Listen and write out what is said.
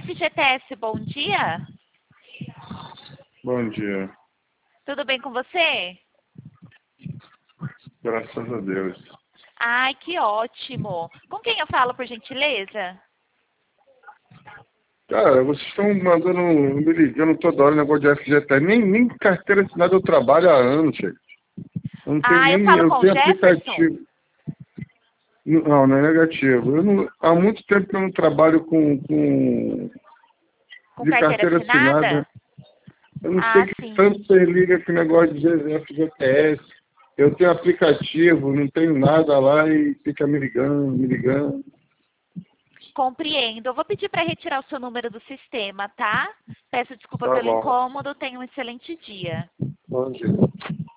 FGTS, bom dia. Bom dia. Tudo bem com você? Graças a Deus. Ai, que ótimo. Com quem eu falo, por gentileza? Cara, vocês estão me ligando toda hora negócio de FGTS. Nem carteira assinada eu trabalho há anos, gente. Eu não tenho Eu nem. falo Eu com o tenho Jefferson? aplicativo. Não é negativo. Há muito tempo que eu não trabalho Com de carteira carteira assinada. assinada? Eu não sei que Sim. tanto você liga com negócio de FGTS. Eu tenho aplicativo, não tenho nada lá e fica me ligando. Compreendo. Eu vou pedir para retirar o seu número do sistema, tá? Peço desculpa Tá pelo bom. incômodo. Tenha um excelente dia. Bom dia.